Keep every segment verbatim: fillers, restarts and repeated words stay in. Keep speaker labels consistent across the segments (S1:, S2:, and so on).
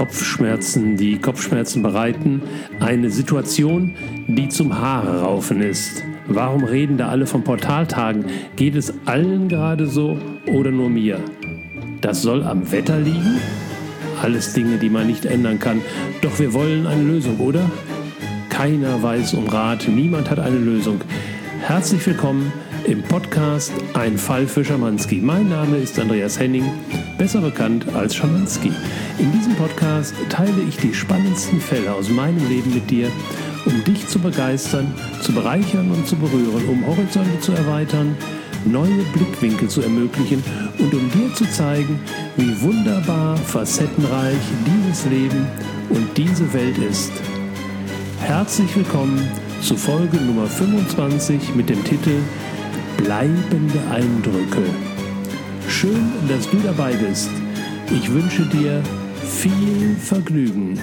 S1: Kopfschmerzen, die Kopfschmerzen bereiten, eine Situation, die zum Haare raufen ist. Warum reden da alle von Portaltagen? Geht es allen gerade so oder nur mir? Das soll am Wetter liegen? Alles Dinge, die man nicht ändern kann. Doch wir wollen eine Lösung, oder? Keiner weiß um Rat, niemand hat eine Lösung. Herzlich willkommen im Podcast Ein Fall für Schamanski. Mein Name ist Andreas Henning, besser bekannt als Schamanski. In diesem Podcast teile ich die spannendsten Fälle aus meinem Leben mit dir, um dich zu begeistern, zu bereichern und zu berühren, um Horizonte zu erweitern, neue Blickwinkel zu ermöglichen und um dir zu zeigen, wie wunderbar, facettenreich dieses Leben und diese Welt ist. Herzlich willkommen zu Folge Nummer fünfundzwanzig mit dem Titel Bleibende Eindrücke. Schön, dass du dabei bist. Ich wünsche dir viel Vergnügen.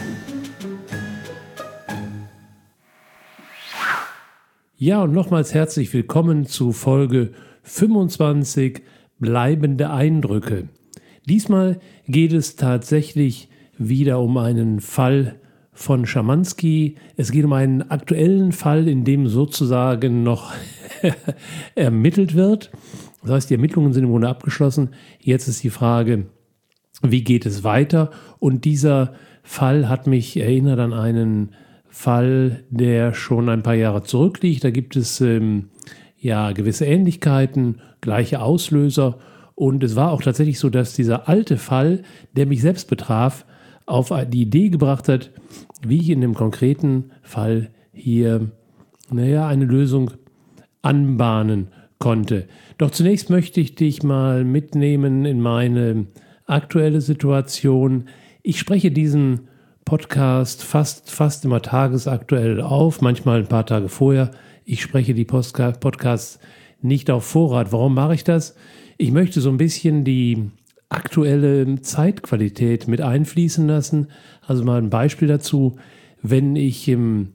S1: Ja, und nochmals herzlich willkommen zu Folge fünfundzwanzig Bleibende Eindrücke. Diesmal geht es tatsächlich wieder um einen Fall von Schamanski. Es geht um einen aktuellen Fall, in dem sozusagen noch ermittelt wird. Das heißt, die Ermittlungen sind im Grunde abgeschlossen. Jetzt ist die Frage, wie geht es weiter? Und dieser Fall hat mich erinnert an einen Fall, der schon ein paar Jahre zurückliegt. Da gibt es ähm, ja gewisse Ähnlichkeiten, gleiche Auslöser. Und es war auch tatsächlich so, dass dieser alte Fall, der mich selbst betraf, auf die Idee gebracht hat, wie ich in dem konkreten Fall hier, naja, eine Lösung anbahnen konnte. Doch zunächst möchte ich dich mal mitnehmen in meine aktuelle Situation. Ich spreche diesen Podcast fast, fast immer tagesaktuell auf, manchmal ein paar Tage vorher. Ich spreche die Podcasts nicht auf Vorrat. Warum mache ich das? Ich möchte so ein bisschen die aktuelle Zeitqualität mit einfließen lassen. Also mal ein Beispiel dazu. Wenn ich im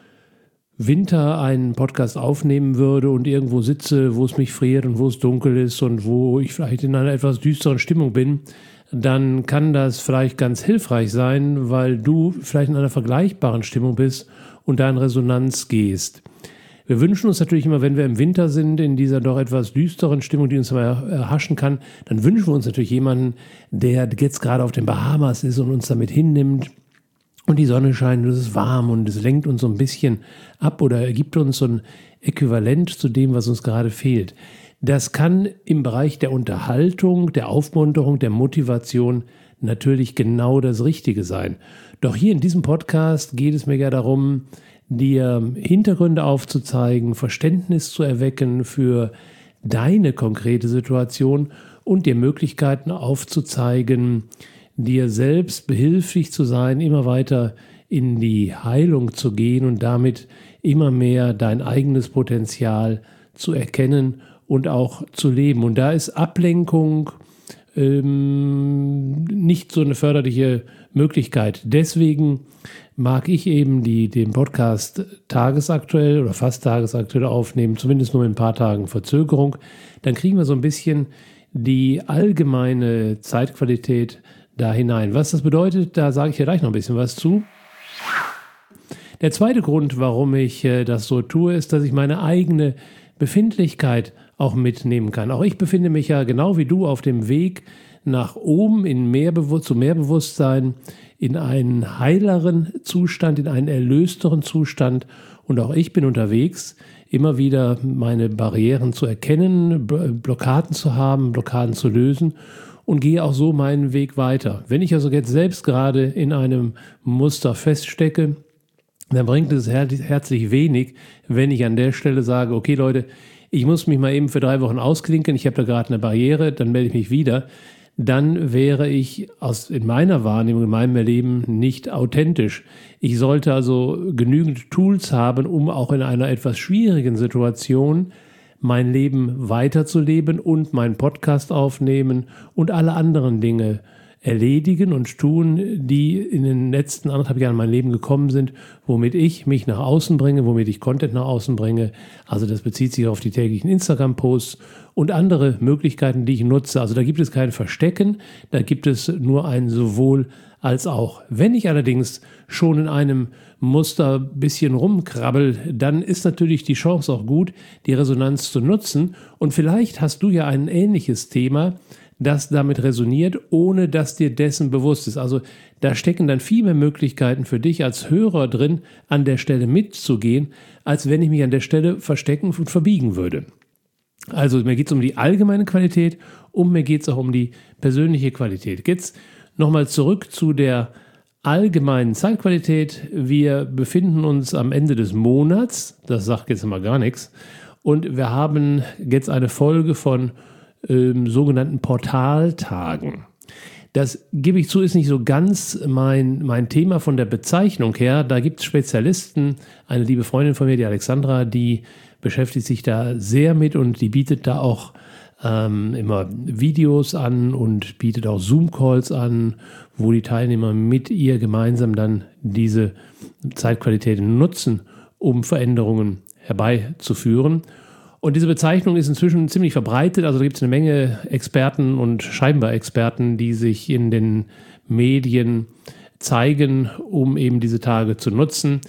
S1: Winter einen Podcast aufnehmen würde und irgendwo sitze, wo es mich friert und wo es dunkel ist und wo ich vielleicht in einer etwas düsteren Stimmung bin, dann kann das vielleicht ganz hilfreich sein, weil du vielleicht in einer vergleichbaren Stimmung bist und da in Resonanz gehst. Wir wünschen uns natürlich immer, wenn wir im Winter sind, in dieser doch etwas düsteren Stimmung, die uns aber erhaschen kann, dann wünschen wir uns natürlich jemanden, der jetzt gerade auf den Bahamas ist und uns damit hinnimmt und die Sonne scheint und es ist warm und es lenkt uns so ein bisschen ab oder gibt uns so ein Äquivalent zu dem, was uns gerade fehlt. Das kann im Bereich der Unterhaltung, der Aufmunterung, der Motivation natürlich genau das Richtige sein. Doch hier in diesem Podcast geht es mir ja darum, dir Hintergründe aufzuzeigen, Verständnis zu erwecken für deine konkrete Situation und dir Möglichkeiten aufzuzeigen, dir selbst behilflich zu sein, immer weiter in die Heilung zu gehen und damit immer mehr dein eigenes Potenzial zu erkennen und auch zu leben. Und da ist Ablenkung ähm, nicht so eine förderliche Möglichkeit. Deswegen mag ich eben die, den Podcast tagesaktuell oder fast tagesaktuell aufnehmen, zumindest nur mit ein paar Tagen Verzögerung. Dann kriegen wir so ein bisschen die allgemeine Zeitqualität da hinein. Was das bedeutet, da sage ich ja gleich noch ein bisschen was zu. Der zweite Grund, warum ich äh, das so tue, ist, dass ich meine eigene Befindlichkeit auch mitnehmen kann. Auch ich befinde mich ja genau wie du auf dem Weg nach oben in mehr Bewusst- zu mehr Bewusstsein, in einen heileren Zustand, in einen erlösteren Zustand. Und auch ich bin unterwegs, immer wieder meine Barrieren zu erkennen, Blockaden zu haben, Blockaden zu lösen und gehe auch so meinen Weg weiter. Wenn ich also jetzt selbst gerade in einem Muster feststecke, dann bringt es her- herzlich wenig, wenn ich an der Stelle sage, okay Leute, ich muss mich mal eben für drei Wochen ausklinken, ich habe da gerade eine Barriere, dann melde ich mich wieder. Dann wäre ich aus, in meiner Wahrnehmung, in meinem Erleben nicht authentisch. Ich sollte also genügend Tools haben, um auch in einer etwas schwierigen Situation mein Leben weiterzuleben und meinen Podcast aufnehmen und alle anderen Dinge erledigen und tun, die in den letzten anderthalb Jahren in mein Leben gekommen sind, womit ich mich nach außen bringe, womit ich Content nach außen bringe. Also das bezieht sich auf die täglichen Instagram-Posts und andere Möglichkeiten, die ich nutze. Also da gibt es kein Verstecken, da gibt es nur ein sowohl als auch. Wenn ich allerdings schon in einem Muster ein bisschen rumkrabbel, dann ist natürlich die Chance auch gut, die Resonanz zu nutzen. Und vielleicht hast du ja ein ähnliches Thema, das damit resoniert, ohne dass dir dessen bewusst ist. Also da stecken dann viel mehr Möglichkeiten für dich als Hörer drin, an der Stelle mitzugehen, als wenn ich mich an der Stelle verstecken und verbiegen würde. Also mir geht es um die allgemeine Qualität und mir geht es auch um die persönliche Qualität. Jetzt nochmal zurück zu der allgemeinen Zeitqualität. Wir befinden uns am Ende des Monats, das sagt jetzt mal gar nichts, und wir haben jetzt eine Folge von ähm, sogenannten Portaltagen. Das, gebe ich zu, ist nicht so ganz mein, mein Thema von der Bezeichnung her. Da gibt es Spezialisten, eine liebe Freundin von mir, die Alexandra, die beschäftigt sich da sehr mit und die bietet da auch ähm, immer Videos an und bietet auch Zoom-Calls an, wo die Teilnehmer mit ihr gemeinsam dann diese Zeitqualitäten nutzen, um Veränderungen herbeizuführen. Und diese Bezeichnung ist inzwischen ziemlich verbreitet, also da gibt es eine Menge Experten und scheinbar Experten, die sich in den Medien zeigen, um eben diese Tage zu nutzen.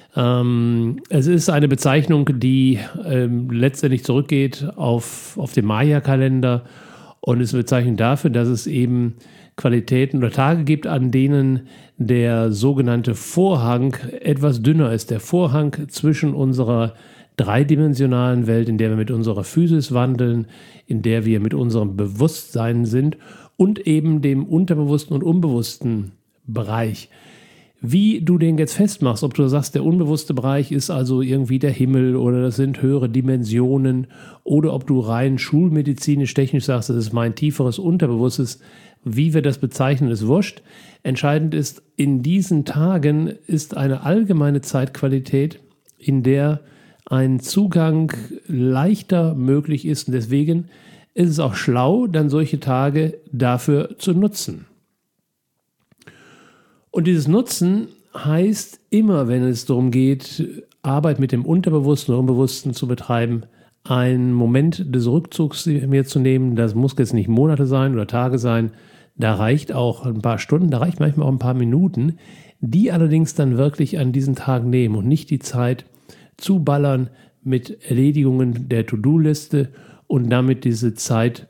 S1: Ähm, es ist eine Bezeichnung, die ähm, letztendlich zurückgeht auf, auf den Maya-Kalender und ist eine Bezeichnung dafür, dass es eben Qualitäten oder Tage gibt, an denen der sogenannte Vorhang etwas dünner ist. Der Vorhang zwischen unserer dreidimensionalen Welt, in der wir mit unserer Physis wandeln, in der wir mit unserem Bewusstsein sind und eben dem unterbewussten und unbewussten Bereich. Wie du den jetzt festmachst, ob du sagst, der unbewusste Bereich ist also irgendwie der Himmel oder das sind höhere Dimensionen oder ob du rein schulmedizinisch technisch sagst, das ist mein tieferes Unterbewusstes, wie wir das bezeichnen, ist wurscht. Entscheidend ist, in diesen Tagen ist eine allgemeine Zeitqualität, in der ein Zugang leichter möglich ist und deswegen ist es auch schlau, dann solche Tage dafür zu nutzen. Und dieses Nutzen heißt immer, wenn es darum geht, Arbeit mit dem Unterbewussten oder Unbewussten zu betreiben, einen Moment des Rückzugs mir zu nehmen. Das muss jetzt nicht Monate sein oder Tage sein. Da reicht auch ein paar Stunden, da reicht manchmal auch ein paar Minuten, die allerdings dann wirklich an diesen Tagen nehmen und nicht die Zeit zuballern mit Erledigungen der To-Do-Liste und damit diese Zeit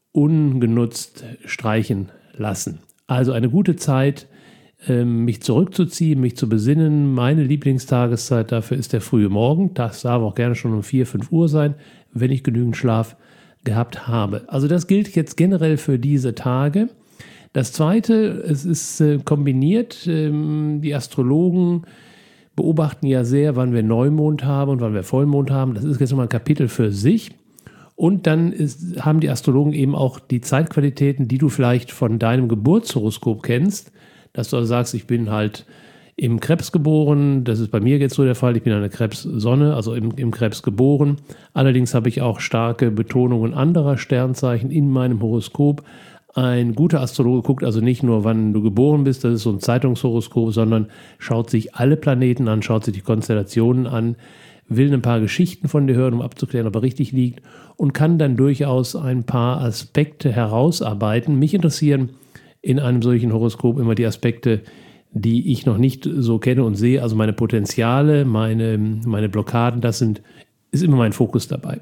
S1: ungenutzt streichen lassen. Also eine gute Zeit, mich zurückzuziehen, mich zu besinnen. Meine Lieblingstageszeit dafür ist der frühe Morgen. Das darf auch gerne schon um vier, fünf Uhr sein, wenn ich genügend Schlaf gehabt habe. Also das gilt jetzt generell für diese Tage. Das Zweite, es ist äh, kombiniert. Ähm, die Astrologen beobachten ja sehr, wann wir Neumond haben und wann wir Vollmond haben. Das ist jetzt nochmal ein Kapitel für sich. Und dann ist, haben die Astrologen eben auch die Zeitqualitäten, die du vielleicht von deinem Geburtshoroskop kennst, dass du also sagst, ich bin halt im Krebs geboren, das ist bei mir jetzt so der Fall, ich bin eine Krebssonne, also im, im Krebs geboren. Allerdings habe ich auch starke Betonungen anderer Sternzeichen in meinem Horoskop. Ein guter Astrologe guckt also nicht nur, wann du geboren bist, das ist so ein Zeitungshoroskop, sondern schaut sich alle Planeten an, schaut sich die Konstellationen an, will ein paar Geschichten von dir hören, um abzuklären, ob er richtig liegt und kann dann durchaus ein paar Aspekte herausarbeiten. Mich interessieren in einem solchen Horoskop immer die Aspekte, die ich noch nicht so kenne und sehe, also meine Potenziale, meine, meine Blockaden, das sind, ist immer mein Fokus dabei.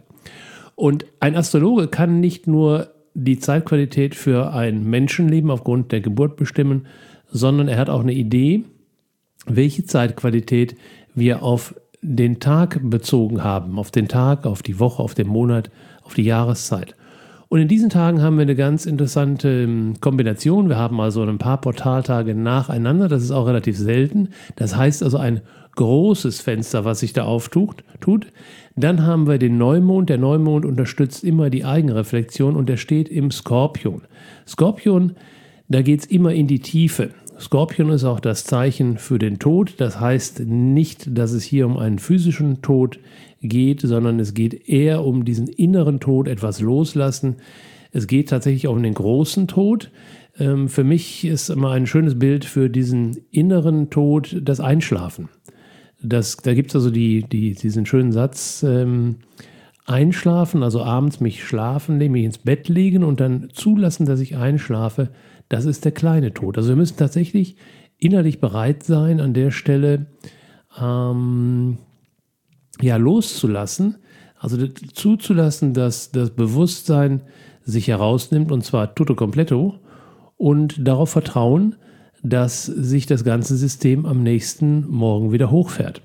S1: Und ein Astrologe kann nicht nur die Zeitqualität für ein Menschenleben aufgrund der Geburt bestimmen, sondern er hat auch eine Idee, welche Zeitqualität wir auf den Tag bezogen haben, auf den Tag, auf die Woche, auf den Monat, auf die Jahreszeit. Und in diesen Tagen haben wir eine ganz interessante Kombination. Wir haben also ein paar Portaltage nacheinander. Das ist auch relativ selten. Das heißt also ein großes Fenster, was sich da auftut. Dann haben wir den Neumond. Der Neumond unterstützt immer die Eigenreflexion und der steht im Skorpion. Skorpion, da geht es immer in die Tiefe. Skorpion ist auch das Zeichen für den Tod. Das heißt nicht, dass es hier um einen physischen Tod geht, sondern es geht eher um diesen inneren Tod, etwas loslassen. Es geht tatsächlich auch um den großen Tod. Ähm, für mich ist immer ein schönes Bild für diesen inneren Tod das Einschlafen. Das, da gibt es also die, die, diesen schönen Satz, ähm, einschlafen, also abends mich schlafen legen, mich ins Bett legen und dann zulassen, dass ich einschlafe, das ist der kleine Tod. Also wir müssen tatsächlich innerlich bereit sein, an der Stelle ähm, ja, loszulassen, also zuzulassen, dass das Bewusstsein sich herausnimmt, und zwar tutto completo, und darauf vertrauen, dass sich das ganze System am nächsten Morgen wieder hochfährt.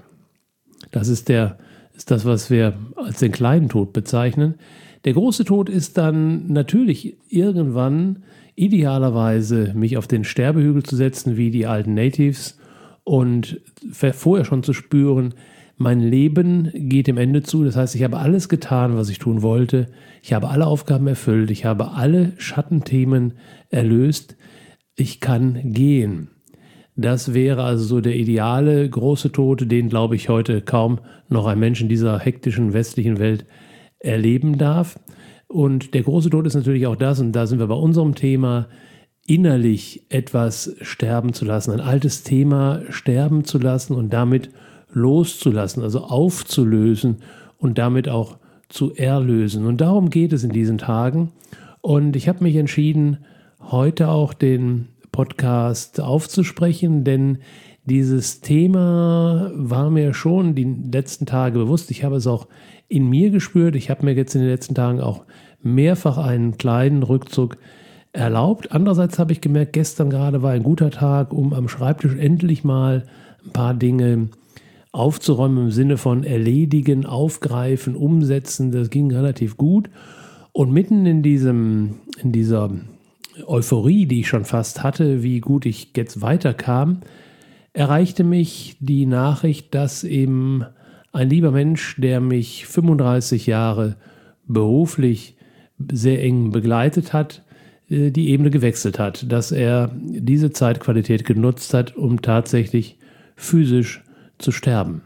S1: Das ist, der, ist das, was wir als den kleinen Tod bezeichnen. Der große Tod ist dann natürlich irgendwann idealerweise mich auf den Sterbehügel zu setzen, wie die alten Natives, und vorher schon zu spüren, mein Leben geht dem Ende zu. Das heißt, ich habe alles getan, was ich tun wollte. Ich habe alle Aufgaben erfüllt. Ich habe alle Schattenthemen erlöst. Ich kann gehen. Das wäre also so der ideale große Tod, den, glaube ich, heute kaum noch ein Mensch in dieser hektischen westlichen Welt erleben darf. Und der große Tod ist natürlich auch das, und da sind wir bei unserem Thema, innerlich etwas sterben zu lassen, ein altes Thema sterben zu lassen und damit loszulassen, also aufzulösen und damit auch zu erlösen. Und darum geht es in diesen Tagen. Und ich habe mich entschieden, heute auch den Podcast aufzusprechen, denn dieses Thema war mir schon die letzten Tage bewusst. Ich habe es auch in mir gespürt. Ich habe mir jetzt in den letzten Tagen auch mehrfach einen kleinen Rückzug erlaubt. Andererseits habe ich gemerkt, gestern gerade war ein guter Tag, um am Schreibtisch endlich mal ein paar Dinge aufzuräumen im Sinne von erledigen, aufgreifen, umsetzen. Das ging relativ gut. Und mitten in diesem, in dieser Euphorie, die ich schon fast hatte, wie gut ich jetzt weiterkam, erreichte mich die Nachricht, dass eben ein lieber Mensch, der mich fünfunddreißig Jahre beruflich sehr eng begleitet hat, die Ebene gewechselt hat, dass er diese Zeitqualität genutzt hat, um tatsächlich physisch zu sterben.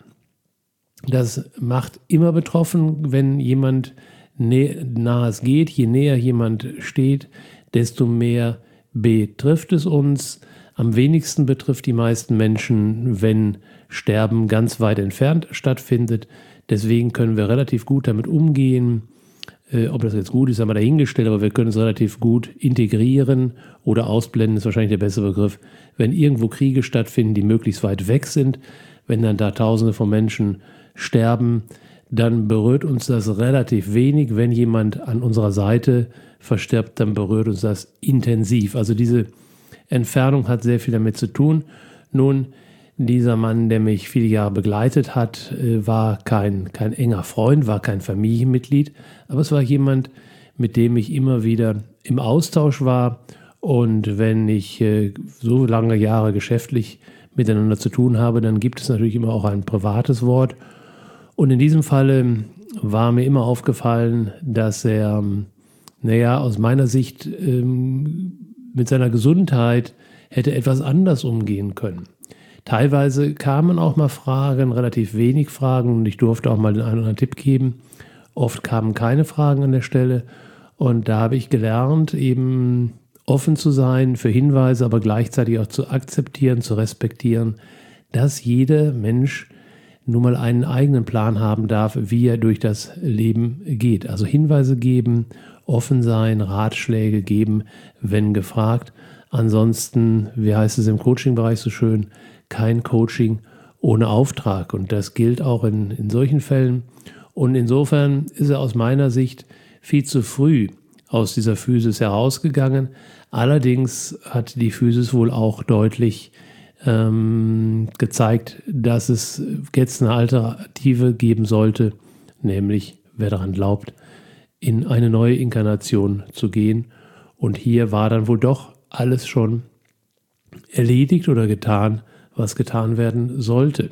S1: Das macht immer betroffen, wenn jemand nahe es geht. Je näher jemand steht, desto mehr betrifft es uns. Am wenigsten betrifft die meisten Menschen, wenn Sterben ganz weit entfernt stattfindet. Deswegen können wir relativ gut damit umgehen. Äh, ob das jetzt gut ist, haben wir dahingestellt, aber wir können es relativ gut integrieren oder ausblenden, ist wahrscheinlich der bessere Begriff. Wenn irgendwo Kriege stattfinden, die möglichst weit weg sind, wenn dann da Tausende von Menschen sterben, dann berührt uns das relativ wenig. Wenn jemand an unserer Seite verstirbt, dann berührt uns das intensiv. Also diese Entfernung hat sehr viel damit zu tun. Nun, dieser Mann, der mich viele Jahre begleitet hat, war kein, kein enger Freund, war kein Familienmitglied, aber es war jemand, mit dem ich immer wieder im Austausch war. Und wenn ich so lange Jahre geschäftlich miteinander zu tun habe, dann gibt es natürlich immer auch ein privates Wort. Und in diesem Falle war mir immer aufgefallen, dass er, naja, aus meiner Sicht ähm, mit seiner Gesundheit hätte etwas anders umgehen können. Teilweise kamen auch mal Fragen, relativ wenig Fragen, und ich durfte auch mal den einen oder anderen Tipp geben. Oft kamen keine Fragen an der Stelle, und da habe ich gelernt, eben offen zu sein für Hinweise, aber gleichzeitig auch zu akzeptieren, zu respektieren, dass jeder Mensch nun mal einen eigenen Plan haben darf, wie er durch das Leben geht. Also Hinweise geben, offen sein, Ratschläge geben, wenn gefragt. Ansonsten, wie heißt es im Coaching-Bereich so schön, kein Coaching ohne Auftrag. Und das gilt auch in, in solchen Fällen. Und insofern ist er aus meiner Sicht viel zu früh aus dieser Physis herausgegangen. Allerdings hat die Physis wohl auch deutlich ähm, gezeigt, dass es jetzt eine Alternative geben sollte, nämlich, wer daran glaubt, in eine neue Inkarnation zu gehen. Und hier war dann wohl doch alles schon erledigt oder getan, was getan werden sollte.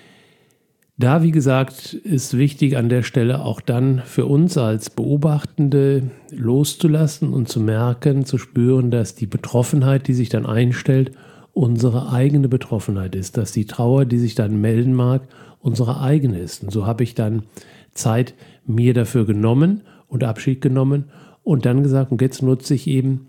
S1: Da, wie gesagt, ist wichtig an der Stelle auch dann für uns als Beobachtende loszulassen und zu merken, zu spüren, dass die Betroffenheit, die sich dann einstellt, unsere eigene Betroffenheit ist, dass die Trauer, die sich dann melden mag, unsere eigene ist. Und so habe ich dann Zeit mir dafür genommen und Abschied genommen und dann gesagt, und jetzt nutze ich eben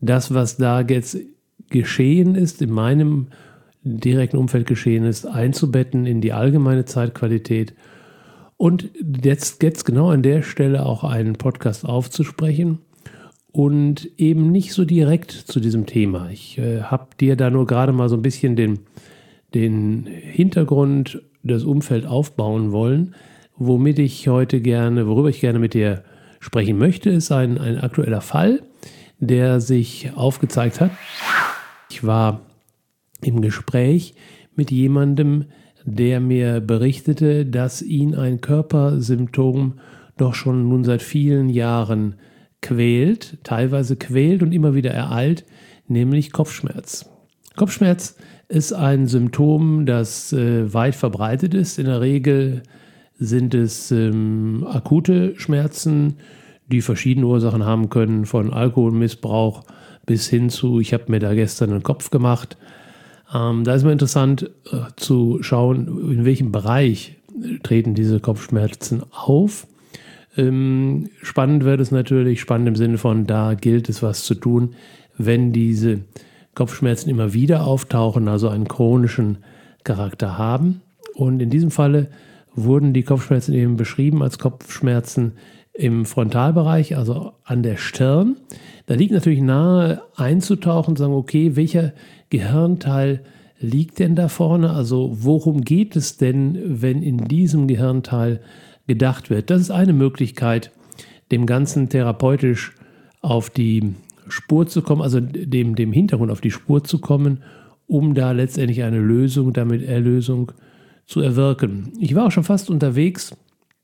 S1: das, was da jetzt geschehen ist, in meinem direkten Umfeld geschehen ist, einzubetten in die allgemeine Zeitqualität und jetzt, jetzt genau an der Stelle auch einen Podcast aufzusprechen und eben nicht so direkt zu diesem Thema. Ich äh, habe dir da nur gerade mal so ein bisschen den, den Hintergrund, das Umfeld aufbauen wollen, womit ich heute gerne, worüber ich gerne mit dir sprechen möchte, ist ein, ein aktueller Fall, der sich aufgezeigt hat. Ich war im Gespräch mit jemandem, der mir berichtete, dass ihn ein Körpersymptom doch schon nun seit vielen Jahren quält, teilweise quält und immer wieder ereilt, nämlich Kopfschmerz. Kopfschmerz ist ein Symptom, das äh, weit verbreitet ist. In der Regel sind es ähm, akute Schmerzen, die verschiedene Ursachen haben können, von Alkoholmissbrauch bis hin zu, ich habe mir da gestern einen Kopf gemacht. Ähm, da ist mal interessant äh, zu schauen, in welchem Bereich treten diese Kopfschmerzen auf. Ähm, spannend wird es natürlich, spannend im Sinne von, da gilt es was zu tun, wenn diese Kopfschmerzen immer wieder auftauchen, also einen chronischen Charakter haben. Und in diesem Falle wurden die Kopfschmerzen eben beschrieben als Kopfschmerzen im Frontalbereich, also an der Stirn. Da liegt natürlich nahe einzutauchen und zu sagen, okay, welcher Gehirnteil liegt denn da vorne? Also worum geht es denn, wenn in diesem Gehirnteil gedacht wird? Das ist eine Möglichkeit, dem Ganzen therapeutisch auf die Spur zu kommen, also dem, dem Hintergrund auf die Spur zu kommen, um da letztendlich eine Lösung, damit Erlösung zu erwirken. Ich war auch schon fast unterwegs,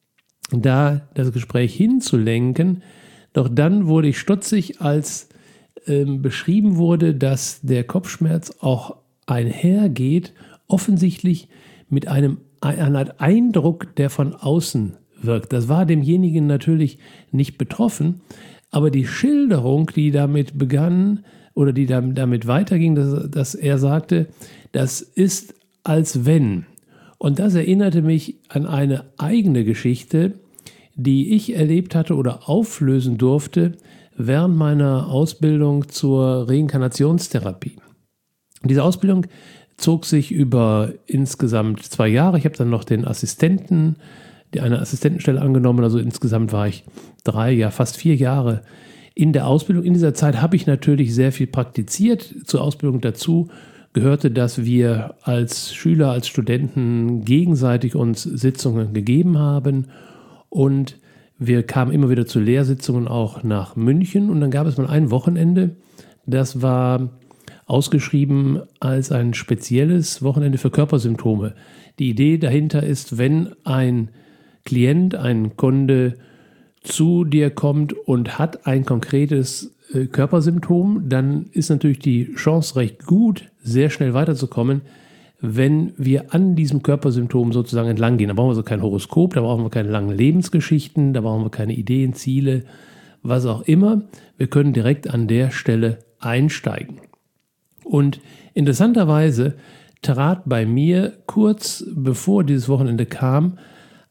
S1: da das Gespräch hinzulenken, doch dann wurde ich stutzig, als ähm, beschrieben wurde, dass der Kopfschmerz auch einhergeht, offensichtlich mit einem, einem Eindruck, der von außen wirkt. Das war demjenigen natürlich nicht betroffen, aber die Schilderung, die damit begann oder die damit weiterging, dass, dass er sagte, das ist als wenn. Und das erinnerte mich an eine eigene Geschichte, die ich erlebt hatte oder auflösen durfte während meiner Ausbildung zur Reinkarnationstherapie. Diese Ausbildung zog sich über insgesamt zwei Jahre. Ich habe dann noch den Assistenten, die eine Assistentenstelle angenommen. Also insgesamt war ich drei, ja fast vier Jahre in der Ausbildung. In dieser Zeit habe ich natürlich sehr viel praktiziert. Zur Ausbildung dazu gehörte, dass wir als Schüler, als Studenten gegenseitig uns Sitzungen gegeben haben und wir kamen immer wieder zu Lehrsitzungen auch nach München und dann gab es mal ein Wochenende, das war ausgeschrieben als ein spezielles Wochenende für Körpersymptome. Die Idee dahinter ist, wenn ein Klient, ein Kunde zu dir kommt und hat ein konkretes Körpersymptom, dann ist natürlich die Chance recht gut, sehr schnell weiterzukommen, wenn wir an diesem Körpersymptom sozusagen entlang gehen. Da brauchen wir so kein Horoskop, da brauchen wir keine langen Lebensgeschichten, da brauchen wir keine Ideen, Ziele, was auch immer. Wir können direkt an der Stelle einsteigen. Und interessanterweise trat bei mir kurz bevor dieses Wochenende kam,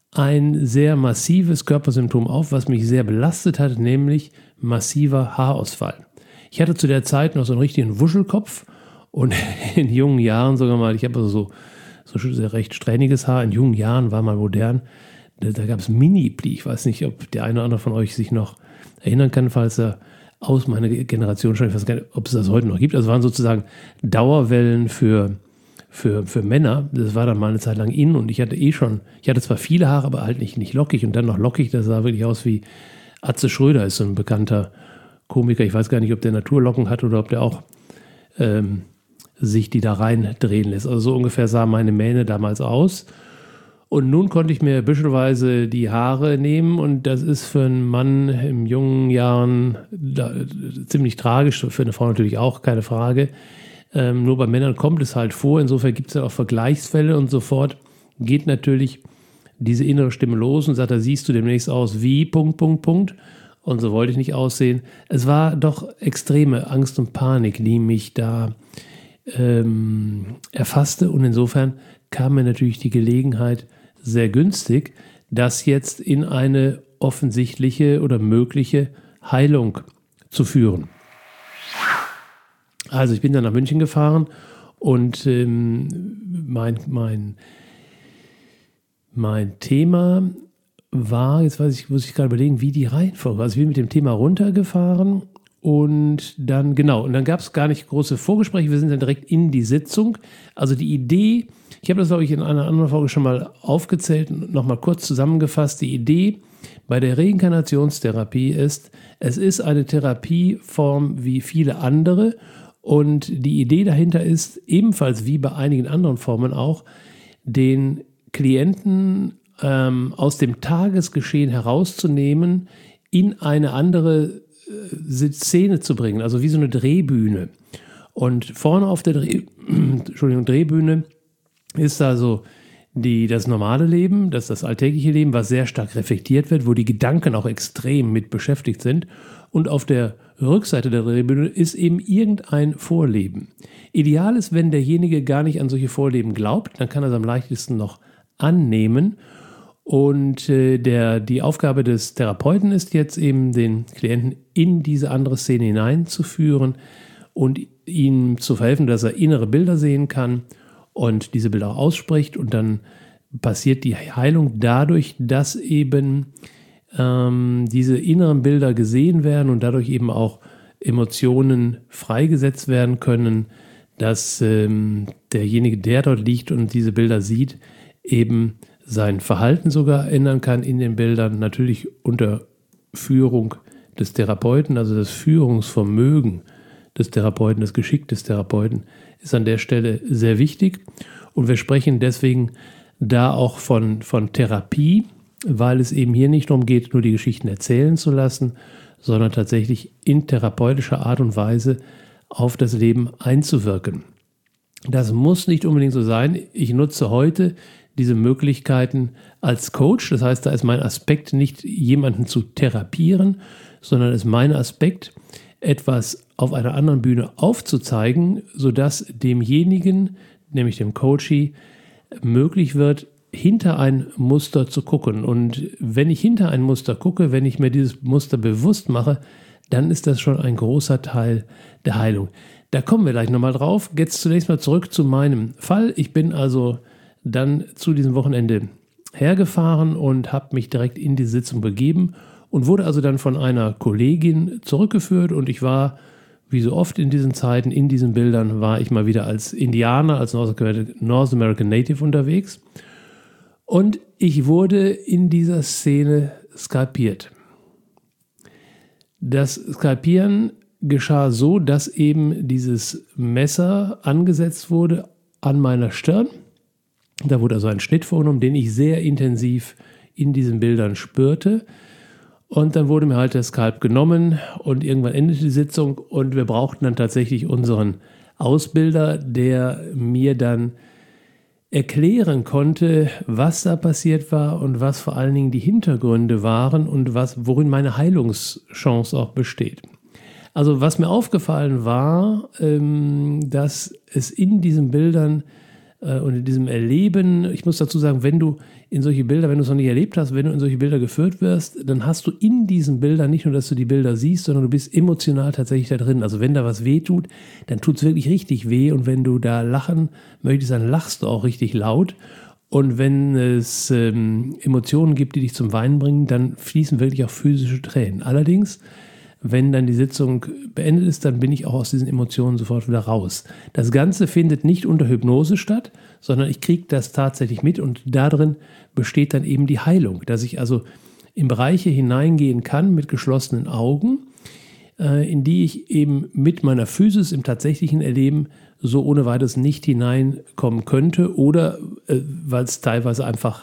S1: ein sehr massives Körpersymptom auf, was mich sehr belastet hat, nämlich massiver Haarausfall. Ich hatte zu der Zeit noch so einen richtigen Wuschelkopf und in jungen Jahren sogar mal, ich habe also so, so recht strähniges Haar, in jungen Jahren war mal modern, da, da gab es Mini-Pli. Ich weiß nicht, ob der eine oder andere von euch sich noch erinnern kann, falls er aus meiner Generation schon, ich weiß gar nicht, ob es das heute noch gibt. Also waren sozusagen Dauerwellen für Für, für Männer. Das war dann mal eine Zeit lang in und ich hatte eh schon, ich hatte zwar viele Haare, aber halt nicht, nicht lockig und dann noch lockig, das sah wirklich aus wie Atze Schröder, ist so ein bekannter Komiker. Ich weiß gar nicht, ob der Naturlocken hat oder ob der auch ähm, sich die da rein drehen lässt. Also so ungefähr sah meine Mähne damals aus. Und nun konnte ich mir büschelweise die Haare nehmen und das ist für einen Mann in jungen Jahren da, ziemlich tragisch, für eine Frau natürlich auch, keine Frage. Ähm, nur bei Männern kommt es halt vor, insofern gibt es ja auch Vergleichsfälle und sofort geht natürlich diese innere Stimme los und sagt, da siehst du demnächst aus wie, Punkt, Punkt, Punkt. Und so wollte ich nicht aussehen. Es war doch extreme Angst und Panik, die mich da ähm, erfasste und insofern kam mir natürlich die Gelegenheit sehr günstig, das jetzt in eine offensichtliche oder mögliche Heilung zu führen. Also ich bin dann nach München gefahren und ähm, mein, mein, mein Thema war, jetzt weiß ich, muss ich gerade überlegen, wie die Reihenfolge war. Also ich bin mit dem Thema runtergefahren und dann, genau, und dann gab es gar nicht große Vorgespräche, wir sind dann direkt in die Sitzung. Also die Idee, ich habe das, glaube ich, in einer anderen Folge schon mal aufgezählt, nochmal kurz zusammengefasst, die Idee bei der Reinkarnationstherapie ist, es ist eine Therapieform wie viele andere und die Idee dahinter ist, ebenfalls wie bei einigen anderen Formen auch, den Klienten ähm, aus dem Tagesgeschehen herauszunehmen, in eine andere äh, Szene zu bringen, also wie so eine Drehbühne. Und vorne auf der Dreh, Entschuldigung, Drehbühne ist also die, das normale Leben, das ist das alltägliche Leben, was sehr stark reflektiert wird, wo die Gedanken auch extrem mit beschäftigt sind. Und auf der Rückseite der Drehbühne ist eben irgendein Vorleben. Ideal ist, wenn derjenige gar nicht an solche Vorleben glaubt, dann kann er es am leichtesten noch annehmen. Und äh, der, die Aufgabe des Therapeuten ist jetzt eben, den Klienten in diese andere Szene hineinzuführen und ihm zu verhelfen, dass er innere Bilder sehen kann und diese Bilder auch ausspricht. Und dann passiert die Heilung dadurch, dass eben ähm, diese inneren Bilder gesehen werden und dadurch eben auch Emotionen freigesetzt werden können, dass ähm, derjenige, der dort liegt und diese Bilder sieht, eben sein Verhalten sogar ändern kann in den Bildern, natürlich unter Führung des Therapeuten, also das Führungsvermögen des Therapeuten, das Geschick des Therapeuten ist an der Stelle sehr wichtig. Und wir sprechen deswegen da auch von, von Therapie, weil es eben hier nicht darum geht, nur die Geschichten erzählen zu lassen, sondern tatsächlich in therapeutischer Art und Weise auf das Leben einzuwirken. Das muss nicht unbedingt so sein. Ich nutze heute diese Möglichkeiten als Coach. Das heißt, da ist mein Aspekt nicht, jemanden zu therapieren, sondern ist mein Aspekt, etwas auf einer anderen Bühne aufzuzeigen, sodass demjenigen, nämlich dem Coachee, möglich wird, hinter ein Muster zu gucken. Und wenn ich hinter ein Muster gucke, wenn ich mir dieses Muster bewusst mache, dann ist das schon ein großer Teil der Heilung. Da kommen wir gleich nochmal drauf. Jetzt zunächst mal zurück zu meinem Fall. Ich bin also dann zu diesem Wochenende hergefahren und habe mich direkt in die Sitzung begeben und wurde also dann von einer Kollegin zurückgeführt und ich war, wie so oft in diesen Zeiten, in diesen Bildern, war ich mal wieder als Indianer, als North American Native unterwegs und ich wurde in dieser Szene skalpiert. Das Skalpieren geschah so, dass eben dieses Messer angesetzt wurde an meiner Stirn. Da wurde also ein Schnitt vorgenommen, den ich sehr intensiv in diesen Bildern spürte. Und dann wurde mir halt der Skalp genommen und irgendwann endete die Sitzung und wir brauchten dann tatsächlich unseren Ausbilder, der mir dann erklären konnte, was da passiert war und was vor allen Dingen die Hintergründe waren und was, worin meine Heilungschance auch besteht. Also was mir aufgefallen war, ähm, dass es in diesen Bildern äh, und in diesem Erleben, ich muss dazu sagen, wenn du in solche Bilder, wenn du es noch nicht erlebt hast, wenn du in solche Bilder geführt wirst, dann hast du in diesen Bildern nicht nur, dass du die Bilder siehst, sondern du bist emotional tatsächlich da drin. Also wenn da was weh tut, dann tut es wirklich richtig weh und wenn du da lachen möchtest, dann lachst du auch richtig laut. Und wenn es ähm, Emotionen gibt, die dich zum Weinen bringen, dann fließen wirklich auch physische Tränen. Allerdings, wenn dann die Sitzung beendet ist, dann bin ich auch aus diesen Emotionen sofort wieder raus. Das Ganze findet nicht unter Hypnose statt, sondern ich kriege das tatsächlich mit und darin besteht dann eben die Heilung, dass ich also in Bereiche hineingehen kann mit geschlossenen Augen, äh, in die ich eben mit meiner Physis im tatsächlichen Erleben so ohne weiteres nicht hineinkommen könnte oder äh, weil es teilweise einfach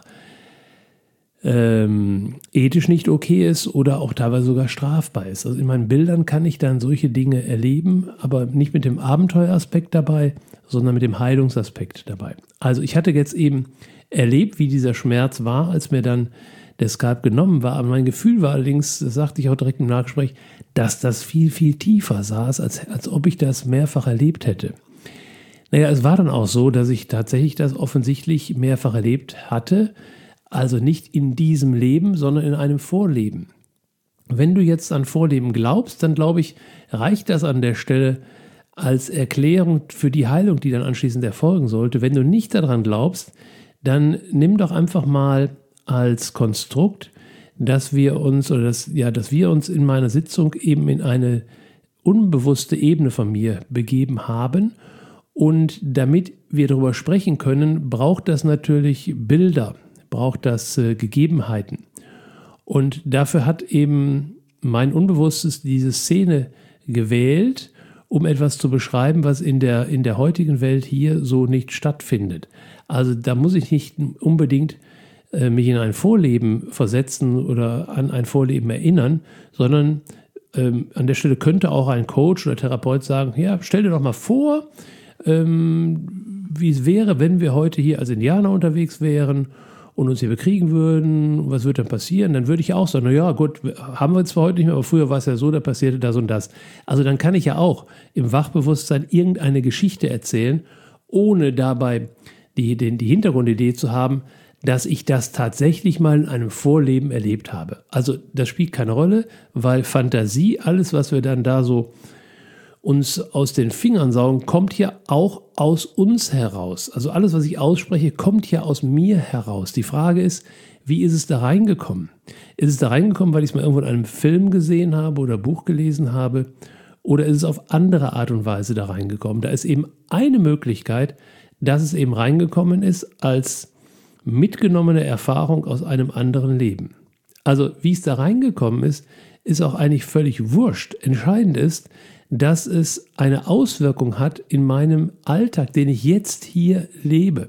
S1: Ähm, ethisch nicht okay ist oder auch teilweise sogar strafbar ist. Also in meinen Bildern kann ich dann solche Dinge erleben, aber nicht mit dem Abenteueraspekt dabei, sondern mit dem Heilungsaspekt dabei. Also ich hatte jetzt eben erlebt, wie dieser Schmerz war, als mir dann der Skalp genommen war, aber mein Gefühl war allerdings, das sagte ich auch direkt im Nachgespräch, dass das viel, viel tiefer saß, als, als ob ich das mehrfach erlebt hätte. Naja, es war dann auch so, dass ich tatsächlich das offensichtlich mehrfach erlebt hatte, also nicht in diesem Leben, sondern in einem Vorleben. Wenn du jetzt an Vorleben glaubst, dann glaube ich, reicht das an der Stelle als Erklärung für die Heilung, die dann anschließend erfolgen sollte. Wenn du nicht daran glaubst, dann nimm doch einfach mal als Konstrukt, dass wir uns oder dass, ja, dass wir uns in meiner Sitzung eben in eine unbewusste Ebene von mir begeben haben. Und damit wir darüber sprechen können, braucht das natürlich Bilder, braucht das äh, Gegebenheiten. Und dafür hat eben mein Unbewusstes diese Szene gewählt, um etwas zu beschreiben, was in der, in der heutigen Welt hier so nicht stattfindet. Also da muss ich nicht unbedingt äh, mich in ein Vorleben versetzen oder an ein Vorleben erinnern, sondern ähm, an der Stelle könnte auch ein Coach oder Therapeut sagen, ja, stell dir doch mal vor, ähm, wie es wäre, wenn wir heute hier als Indianer unterwegs wären und uns hier bekriegen würden, was würde dann passieren? Dann würde ich auch sagen, naja, gut, haben wir zwar heute nicht mehr, aber früher war es ja so, da passierte das und das. Also dann kann ich ja auch im Wachbewusstsein irgendeine Geschichte erzählen, ohne dabei die, den, die Hintergrundidee zu haben, dass ich das tatsächlich mal in einem Vorleben erlebt habe. Also das spielt keine Rolle, weil Fantasie, alles, was wir dann da so uns aus den Fingern saugen, kommt ja auch aus uns heraus. Also alles, was ich ausspreche, kommt ja aus mir heraus. Die Frage ist, wie ist es da reingekommen? Ist es da reingekommen, weil ich es mal irgendwo in einem Film gesehen habe oder Buch gelesen habe? Oder ist es auf andere Art und Weise da reingekommen? Da ist eben eine Möglichkeit, dass es eben reingekommen ist als mitgenommene Erfahrung aus einem anderen Leben. Also wie es da reingekommen ist, ist auch eigentlich völlig wurscht. Entscheidend ist, dass es eine Auswirkung hat in meinem Alltag, den ich jetzt hier lebe.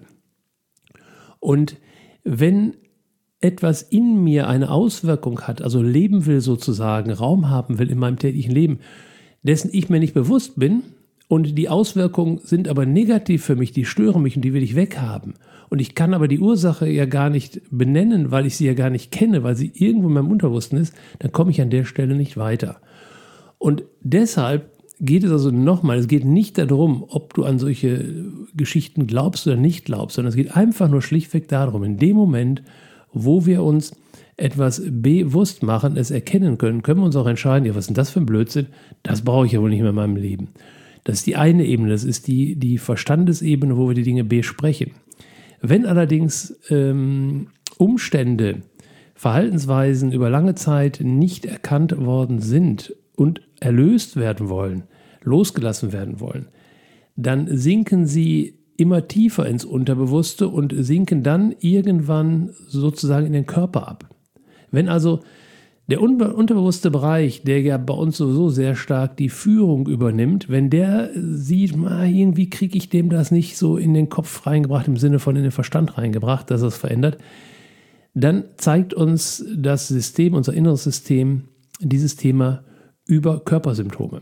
S1: Und wenn etwas in mir eine Auswirkung hat, also leben will sozusagen, Raum haben will in meinem täglichen Leben, dessen ich mir nicht bewusst bin und die Auswirkungen sind aber negativ für mich, die stören mich und die will ich weghaben. Und ich kann aber die Ursache ja gar nicht benennen, weil ich sie ja gar nicht kenne, weil sie irgendwo in meinem Unterbewussten ist, dann komme ich an der Stelle nicht weiter. Und deshalb geht es also nochmal, es geht nicht darum, ob du an solche Geschichten glaubst oder nicht glaubst, sondern es geht einfach nur schlichtweg darum, in dem Moment, wo wir uns etwas bewusst machen, es erkennen können, können wir uns auch entscheiden, ja, was ist denn das für ein Blödsinn? Das brauche ich ja wohl nicht mehr in meinem Leben. Das ist die eine Ebene, das ist die, die Verstandesebene, wo wir die Dinge besprechen. Wenn allerdings ähm, Umstände, Verhaltensweisen über lange Zeit nicht erkannt worden sind und erlöst werden wollen, losgelassen werden wollen, dann sinken sie immer tiefer ins Unterbewusste und sinken dann irgendwann sozusagen in den Körper ab. Wenn also der unterbewusste Bereich, der ja bei uns sowieso sehr stark die Führung übernimmt, wenn der sieht, irgendwie kriege ich dem das nicht so in den Kopf reingebracht, im Sinne von in den Verstand reingebracht, dass es verändert, dann zeigt uns das System, unser inneres System, dieses Thema über Körpersymptome.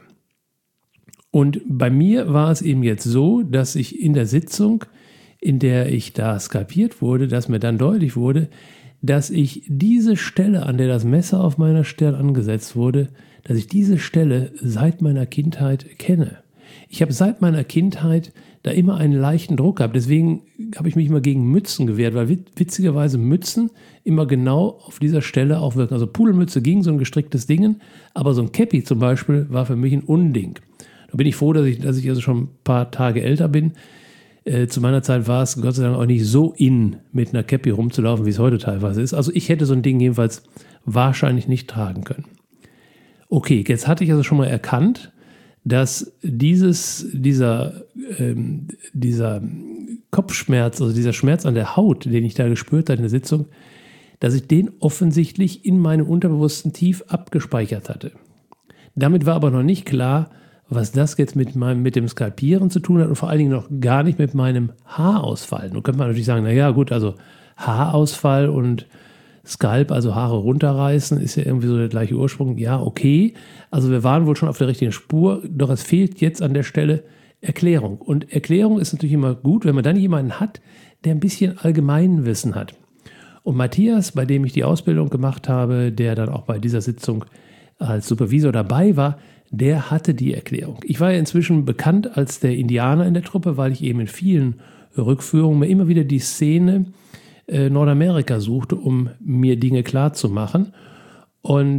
S1: Und bei mir war es eben jetzt so, dass ich in der Sitzung, in der ich da skalpiert wurde, dass mir dann deutlich wurde, dass ich diese Stelle, an der das Messer auf meiner Stirn angesetzt wurde, dass ich diese Stelle seit meiner Kindheit kenne. Ich habe seit meiner Kindheit da immer einen leichten Druck gehabt. Deswegen habe ich mich immer gegen Mützen gewehrt, weil witzigerweise Mützen immer genau auf dieser Stelle auch wirken. Also Pudelmütze ging, so ein gestricktes Ding, aber so ein Käppi zum Beispiel war für mich ein Unding. Da bin ich froh, dass ich, dass ich also schon ein paar Tage älter bin. Äh, zu meiner Zeit war es Gott sei Dank auch nicht so in, mit einer Käppi rumzulaufen, wie es heute teilweise ist. Also ich hätte so ein Ding jedenfalls wahrscheinlich nicht tragen können. Okay, jetzt hatte ich also schon mal erkannt, dass dieses, dieser, ähm, dieser Kopfschmerz, also dieser Schmerz an der Haut, den ich da gespürt habe in der Sitzung, dass ich den offensichtlich in meinem Unterbewussten tief abgespeichert hatte. Damit war aber noch nicht klar, was das jetzt mit, meinem, mit dem Skalpieren zu tun hat und vor allen Dingen noch gar nicht mit meinem Haarausfall. Nun könnte man natürlich sagen, naja gut, also Haarausfall und Skalp, also Haare runterreißen, ist ja irgendwie so der gleiche Ursprung. Ja, okay, also wir waren wohl schon auf der richtigen Spur, doch es fehlt jetzt an der Stelle Erklärung. Und Erklärung ist natürlich immer gut, wenn man dann jemanden hat, der ein bisschen Allgemeinwissen hat. Und Matthias, bei dem ich die Ausbildung gemacht habe, der dann auch bei dieser Sitzung als Supervisor dabei war, der hatte die Erklärung. Ich war ja inzwischen bekannt als der Indianer in der Truppe, weil ich eben in vielen Rückführungen mir immer wieder die Szene äh, Nordamerika suchte, um mir Dinge klarzumachen. Und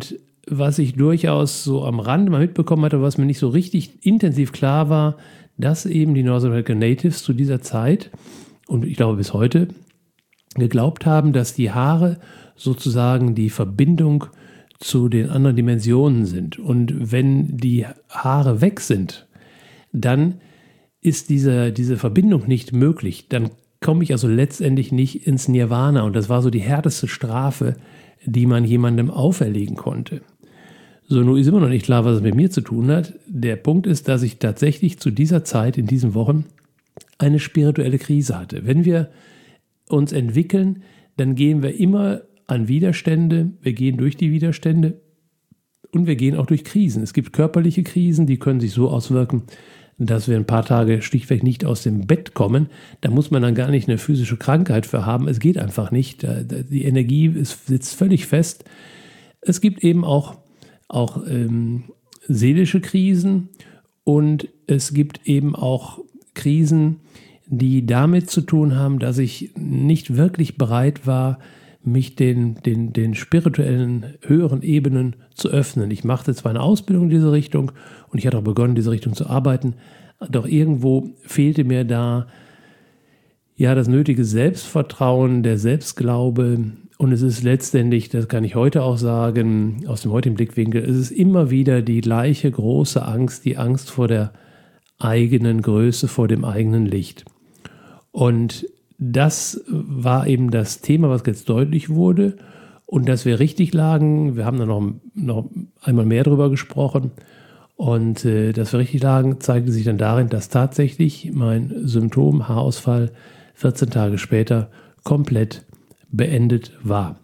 S1: was ich durchaus so am Rande mal mitbekommen hatte, was mir nicht so richtig intensiv klar war, dass eben die North American Natives zu dieser Zeit und ich glaube bis heute geglaubt haben, dass die Haare sozusagen die Verbindung zu den anderen Dimensionen sind. Und wenn die Haare weg sind, dann ist diese, diese Verbindung nicht möglich. Dann komme ich also letztendlich nicht ins Nirvana. Und das war so die härteste Strafe, die man jemandem auferlegen konnte. So, nun ist immer noch nicht klar, was es mit mir zu tun hat. Der Punkt ist, dass ich tatsächlich zu dieser Zeit, in diesen Wochen, eine spirituelle Krise hatte. Wenn wir uns entwickeln, dann gehen wir immer an Widerstände, wir gehen durch die Widerstände und wir gehen auch durch Krisen. Es gibt körperliche Krisen, die können sich so auswirken, dass wir ein paar Tage schlichtweg nicht aus dem Bett kommen. Da muss man dann gar nicht eine physische Krankheit für haben. Es geht einfach nicht. Die Energie ist, sitzt völlig fest. Es gibt eben auch, auch ähm, seelische Krisen und es gibt eben auch Krisen, die damit zu tun haben, dass ich nicht wirklich bereit war, mich den, den, den spirituellen höheren Ebenen zu öffnen. Ich machte zwar eine Ausbildung in diese Richtung und ich hatte auch begonnen, in diese Richtung zu arbeiten, doch irgendwo fehlte mir da ja das nötige Selbstvertrauen, der Selbstglaube und es ist letztendlich, das kann ich heute auch sagen, aus dem heutigen Blickwinkel, es ist immer wieder die gleiche große Angst, die Angst vor der eigenen Größe, vor dem eigenen Licht. Und das war eben das Thema, was jetzt deutlich wurde und dass wir richtig lagen. Wir haben da noch, noch einmal mehr drüber gesprochen und äh, dass wir richtig lagen, zeigte sich dann darin, dass tatsächlich mein Symptom Haarausfall vierzehn Tage später komplett beendet war.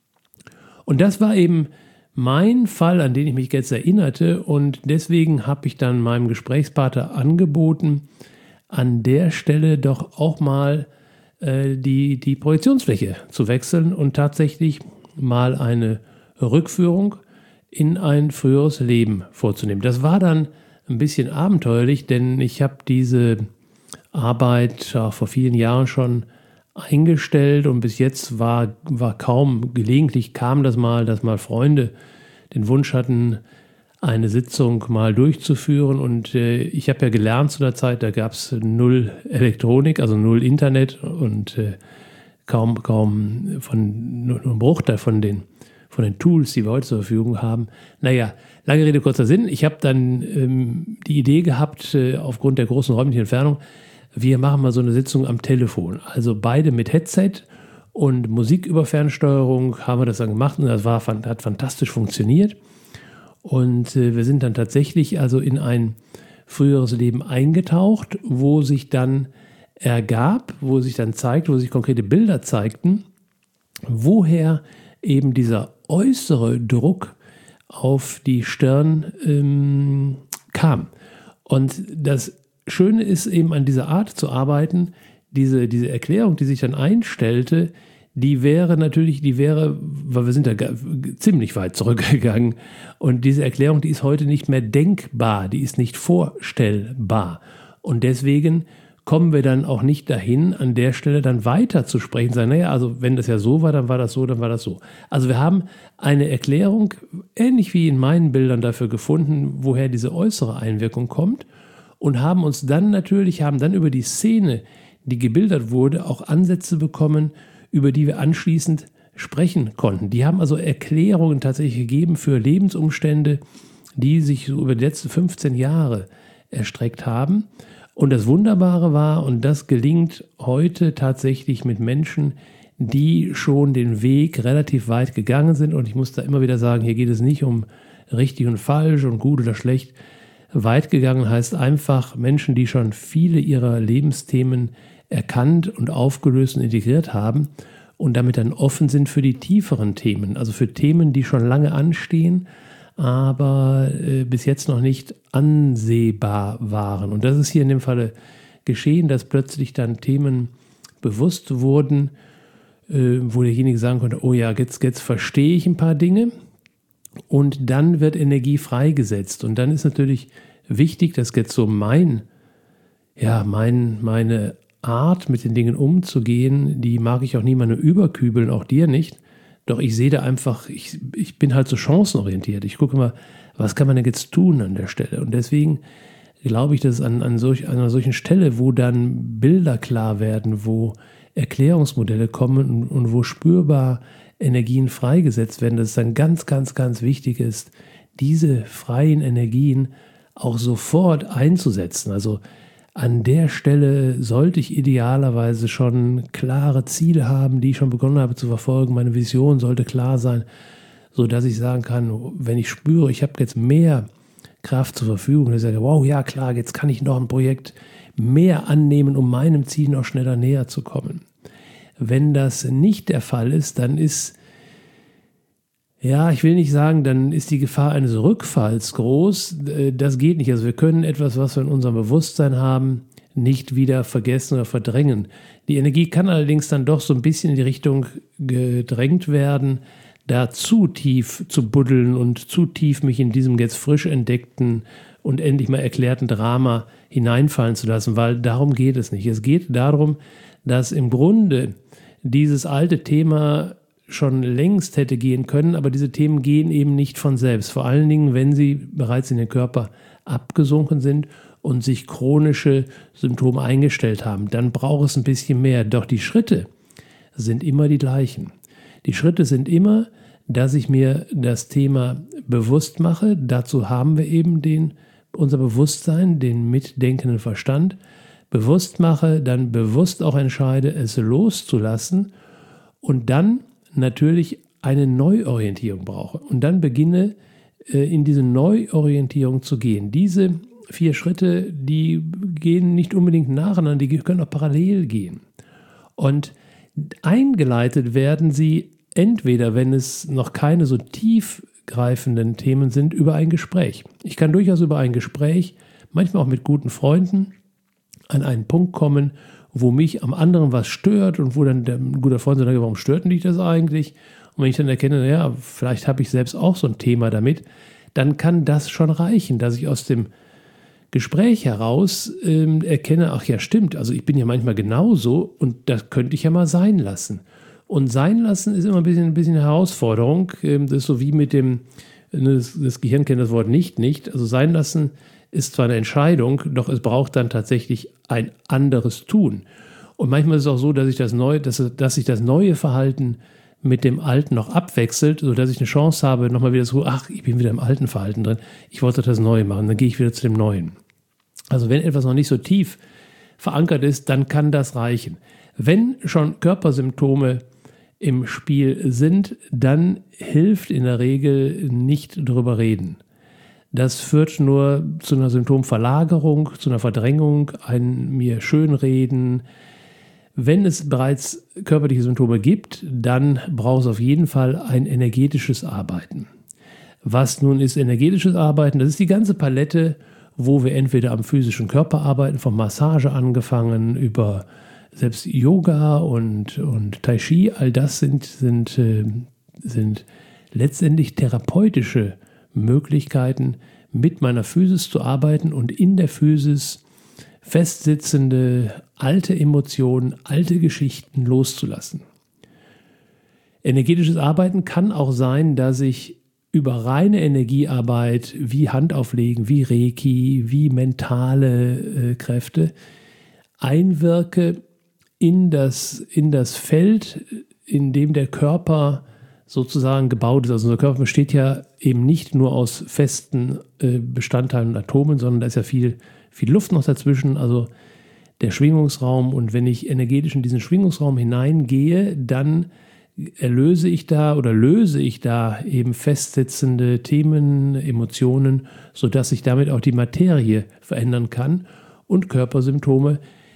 S1: Und das war eben mein Fall, an den ich mich jetzt erinnerte und deswegen habe ich dann meinem Gesprächspartner angeboten, an der Stelle doch auch mal äh, die, die Projektionsfläche zu wechseln und tatsächlich mal eine Rückführung in ein früheres Leben vorzunehmen. Das war dann ein bisschen abenteuerlich, denn ich habe diese Arbeit ja, vor vielen Jahren schon eingestellt und bis jetzt war, war kaum, gelegentlich kam das mal, dass mal Freunde den Wunsch hatten, eine Sitzung mal durchzuführen und äh, ich habe ja gelernt zu der Zeit, da gab es null Elektronik, also null Internet und äh, kaum, kaum von, nur ein Bruchteil von den, von den Tools, die wir heute zur Verfügung haben. Naja, lange Rede, kurzer Sinn. Ich habe dann ähm, die Idee gehabt, äh, aufgrund der großen räumlichen Entfernung, wir machen mal so eine Sitzung am Telefon. Also beide mit Headset und Musik über Fernsteuerung haben wir das dann gemacht und das war, hat fantastisch funktioniert. Und äh, wir sind dann tatsächlich also in ein früheres Leben eingetaucht, wo sich dann ergab, wo sich dann zeigt, wo sich konkrete Bilder zeigten, woher eben dieser äußere Druck auf die Stirn ähm, kam. Und das Schöne ist eben an dieser Art zu arbeiten, diese, diese Erklärung, die sich dann einstellte, die wäre natürlich, die wäre, weil wir sind da ziemlich weit zurückgegangen und diese Erklärung, die ist heute nicht mehr denkbar, die ist nicht vorstellbar und deswegen kommen wir dann auch nicht dahin, an der Stelle dann weiter zu sprechen, sagen, naja, also wenn das ja so war, dann war das so, dann war das so. Also wir haben eine Erklärung, ähnlich wie in meinen Bildern dafür gefunden, woher diese äußere Einwirkung kommt und haben uns dann natürlich, haben dann über die Szene, die gebildet wurde, auch Ansätze bekommen, über die wir anschließend sprechen konnten. Die haben also Erklärungen tatsächlich gegeben für Lebensumstände, die sich so über die letzten fünfzehn Jahre erstreckt haben. Und das Wunderbare war, und das gelingt heute tatsächlich mit Menschen, die schon den Weg relativ weit gegangen sind. Und ich muss da immer wieder sagen, hier geht es nicht um richtig und falsch und gut oder schlecht. Weit gegangen heißt einfach Menschen, die schon viele ihrer Lebensthemen erkannt und aufgelöst und integriert haben und damit dann offen sind für die tieferen Themen, also für Themen, die schon lange anstehen, aber äh, bis jetzt noch nicht ansehbar waren. Und das ist hier in dem Falle geschehen, dass plötzlich dann Themen bewusst wurden, äh, wo derjenige sagen konnte, oh ja, jetzt, jetzt verstehe ich ein paar Dinge und dann wird Energie freigesetzt. Und dann ist natürlich wichtig, dass jetzt so mein, ja, mein, meine Art, mit den Dingen umzugehen, die mag ich auch niemandem überkübeln, auch dir nicht. Doch ich sehe da einfach, ich, ich bin halt so chancenorientiert. Ich gucke mal, was kann man denn jetzt tun an der Stelle? Und deswegen glaube ich, dass an, an, solch, an einer solchen Stelle, wo dann Bilder klar werden, wo Erklärungsmodelle kommen und, und wo spürbar Energien freigesetzt werden, dass es dann ganz, ganz, ganz wichtig ist, diese freien Energien auch sofort einzusetzen. Also an der Stelle sollte ich idealerweise schon klare Ziele haben, die ich schon begonnen habe zu verfolgen. Meine Vision sollte klar sein, sodass ich sagen kann, wenn ich spüre, ich habe jetzt mehr Kraft zur Verfügung, dass ich sage, wow, ja klar, jetzt kann ich noch ein Projekt mehr annehmen, um meinem Ziel noch schneller näher zu kommen. Wenn das nicht der Fall ist, dann ist, ja, ich will nicht sagen, dann ist die Gefahr eines Rückfalls groß. Das geht nicht. Also wir können etwas, was wir in unserem Bewusstsein haben, nicht wieder vergessen oder verdrängen. Die Energie kann allerdings dann doch so ein bisschen in die Richtung gedrängt werden, da zu tief zu buddeln und zu tief mich in diesem jetzt frisch entdeckten und endlich mal erklärten Drama hineinfallen zu lassen, weil darum geht es nicht. Es geht darum, dass im Grunde dieses alte Thema schon längst hätte gehen können, aber diese Themen gehen eben nicht von selbst. Vor allen Dingen, wenn sie bereits in den Körper abgesunken sind und sich chronische Symptome eingestellt haben. Dann braucht es ein bisschen mehr. Doch die Schritte sind immer die gleichen. Die Schritte sind immer, dass ich mir das Thema bewusst mache. Dazu haben wir eben den, unser Bewusstsein, den mitdenkenden Verstand. Bewusst mache, dann bewusst auch entscheide, es loszulassen und dann natürlich eine Neuorientierung brauche und dann beginne äh, in diese Neuorientierung zu gehen. Diese vier Schritte, die gehen nicht unbedingt nacheinander, die können auch parallel gehen. Und eingeleitet werden sie entweder, wenn es noch keine so tiefgreifenden Themen sind, über ein Gespräch. Ich kann durchaus über ein Gespräch, manchmal auch mit guten Freunden, an einen Punkt kommen, wo mich am anderen was stört und wo dann der, ein guter Freund sagt, warum stört dich das eigentlich? Und wenn ich dann erkenne, naja, vielleicht habe ich selbst auch so ein Thema damit, dann kann das schon reichen, dass ich aus dem Gespräch heraus ähm, erkenne, ach ja, stimmt, also ich bin ja manchmal genauso und das könnte ich ja mal sein lassen. Und sein lassen ist immer ein bisschen, ein bisschen eine Herausforderung. Ähm, das ist so wie mit dem, das, das Gehirn kennt das Wort nicht, nicht. Also sein lassen ist zwar eine Entscheidung, doch es braucht dann tatsächlich ein anderes Tun. Und manchmal ist es auch so, dass sich das neue, dass, dass sich das neue Verhalten mit dem Alten noch abwechselt, sodass ich eine Chance habe, nochmal wieder so, ach, ich bin wieder im alten Verhalten drin, ich wollte das Neue machen, dann gehe ich wieder zu dem Neuen. Also wenn etwas noch nicht so tief verankert ist, dann kann das reichen. Wenn schon Körpersymptome im Spiel sind, dann hilft in der Regel nicht drüber reden. Das führt nur zu einer Symptomverlagerung, zu einer Verdrängung, ein mir Schönreden. Wenn es bereits körperliche Symptome gibt, dann braucht es auf jeden Fall ein energetisches Arbeiten. Was nun ist energetisches Arbeiten? Das ist die ganze Palette, wo wir entweder am physischen Körper arbeiten, von Massage angefangen, über selbst Yoga und, und Tai Chi. All das sind, sind, äh, sind letztendlich therapeutische Möglichkeiten, mit meiner Physis zu arbeiten und in der Physis festsitzende alte Emotionen, alte Geschichten loszulassen. Energetisches Arbeiten kann auch sein, dass ich über reine Energiearbeit wie Handauflegen, wie Reiki, wie mentale äh, Kräfte einwirke in das, in das Feld, in dem der Körper sozusagen gebaut ist. Also unser Körper besteht ja eben nicht nur aus festen äh, Bestandteilen und Atomen, sondern da ist ja viel, viel Luft noch dazwischen, also der Schwingungsraum. Und wenn ich energetisch in diesen Schwingungsraum hineingehe, dann erlöse ich da oder löse ich da eben festsitzende Themen, Emotionen, sodass ich damit auch die Materie verändern kann und Körpersymptome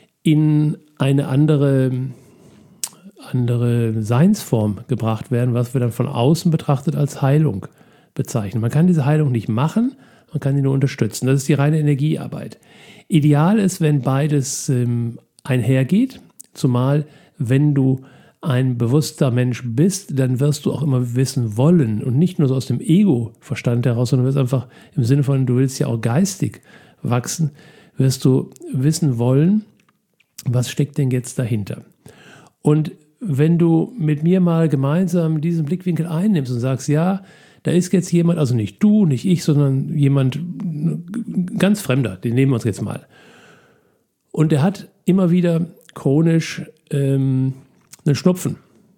S1: in eine andere andere Seinsform gebracht werden, was wir dann von außen betrachtet als Heilung bezeichnen. Man kann diese Heilung nicht machen, man kann sie nur unterstützen. Das ist die reine Energiearbeit. Ideal ist, wenn beides ähm, einhergeht, zumal wenn du ein bewusster Mensch bist, dann wirst du auch immer wissen wollen und nicht nur so aus dem Ego-Verstand heraus, sondern wirst einfach im Sinne von, du willst ja auch geistig wachsen, wirst du wissen wollen, was steckt denn jetzt dahinter. Und wenn du mit mir mal gemeinsam diesen Blickwinkel einnimmst und sagst, ja, da ist jetzt jemand, also nicht du, nicht ich, sondern jemand ganz Fremder, den nehmen wir uns jetzt mal. Und der hat immer wieder chronisch ähm, einen Schnupfen.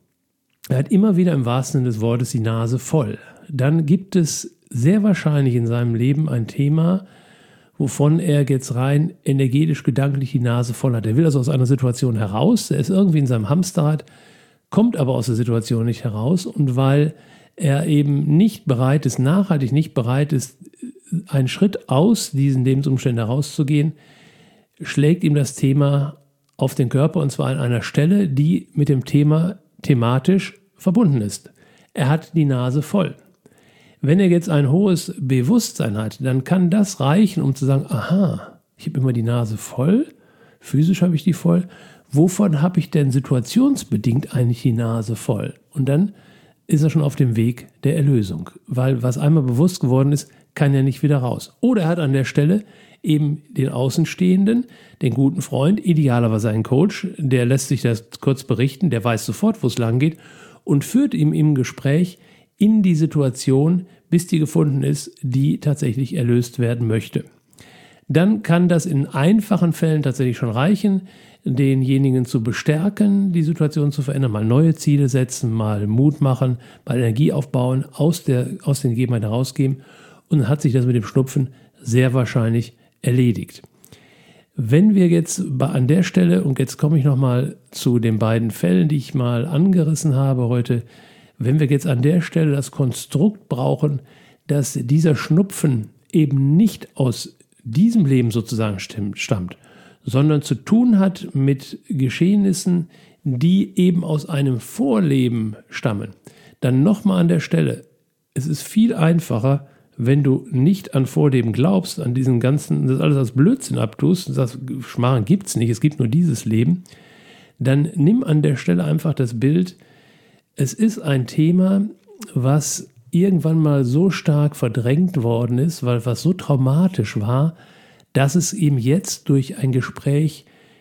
S1: Er hat immer wieder im wahrsten Sinne des Wortes die Nase voll. Dann gibt es sehr wahrscheinlich in seinem Leben ein Thema, wovon er jetzt rein energetisch, gedanklich die Nase voll hat. Er will also aus einer Situation heraus, er ist irgendwie in seinem Hamsterrad, kommt aber aus der Situation nicht heraus, und weil er eben nicht bereit ist, nachhaltig nicht bereit ist, einen Schritt aus diesen Lebensumständen herauszugehen, schlägt ihm das Thema auf den Körper, und zwar an einer Stelle, die mit dem Thema thematisch verbunden ist. Er hat die Nase voll. Wenn er jetzt ein hohes Bewusstsein hat, dann kann das reichen, um zu sagen, aha, ich habe immer die Nase voll, physisch habe ich die voll, wovon habe ich denn situationsbedingt eigentlich die Nase voll? Und dann ist er schon auf dem Weg der Erlösung, weil was einmal bewusst geworden ist, kann er nicht wieder raus. Oder er hat an der Stelle eben den Außenstehenden, den guten Freund, idealerweise einen Coach, der lässt sich das kurz berichten, der weiß sofort, wo es lang geht und führt ihm im Gespräch in die Situation, bis die gefunden ist, die tatsächlich erlöst werden möchte. Dann kann das in einfachen Fällen tatsächlich schon reichen, denjenigen zu bestärken, die Situation zu verändern, mal neue Ziele setzen, mal Mut machen, mal Energie aufbauen, aus, der, aus den Gegebenheiten herausgeben, und dann hat sich das mit dem Schnupfen sehr wahrscheinlich erledigt. Wenn wir jetzt an der Stelle, und jetzt komme ich nochmal zu den beiden Fällen, die ich mal angerissen habe heute, wenn wir jetzt an der Stelle das Konstrukt brauchen, dass dieser Schnupfen eben nicht aus diesem Leben sozusagen stammt, sondern zu tun hat mit Geschehnissen, die eben aus einem Vorleben stammen, dann nochmal an der Stelle, es ist viel einfacher, wenn du nicht an Vorleben glaubst, an diesen ganzen, das alles als Blödsinn abtust, und sagst, Schmarrn gibt es nicht, es gibt nur dieses Leben, dann nimm an der Stelle einfach das Bild, es ist ein Thema, was irgendwann mal so stark verdrängt worden ist, weil was so traumatisch war, dass es eben jetzt durch ein Gespräch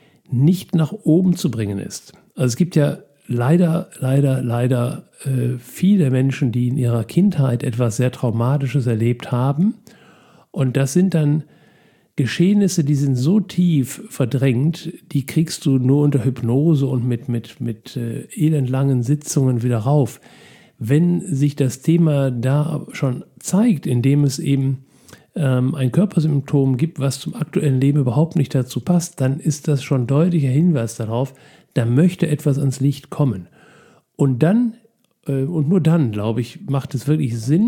S1: nicht nach oben zu bringen ist. Also es gibt ja leider, leider, leider äh, viele Menschen, die in ihrer Kindheit etwas sehr Traumatisches erlebt haben. Und das sind dann Geschehnisse, die sind so tief verdrängt, die kriegst du nur unter Hypnose und mit, mit, mit äh, elendlangen Sitzungen wieder rauf. Wenn sich das Thema da schon zeigt, indem es eben ähm, ein Körpersymptom gibt, was zum aktuellen Leben überhaupt nicht dazu passt, dann ist das schon deutlicher Hinweis darauf, da möchte etwas ans Licht kommen. Und dann, äh, und nur dann, glaube ich, macht es wirklich Sinn,